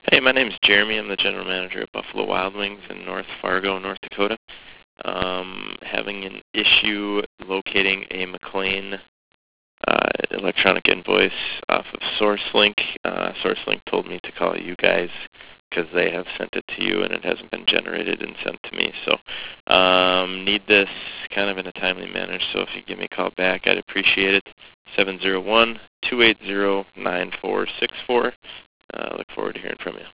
Hey, my name's Jeremy. I'm the general manager at Buffalo Wild Wings in North Fargo, North Dakota. Having an issue locating a McLean electronic invoice off of SourceLink. SourceLink told me to call you guys because they have sent it to you and it hasn't been generated and sent to me. So need this kind of in a timely manner. So if you give me a call back, I'd appreciate it. 701-280-9464. Look forward to hearing from you.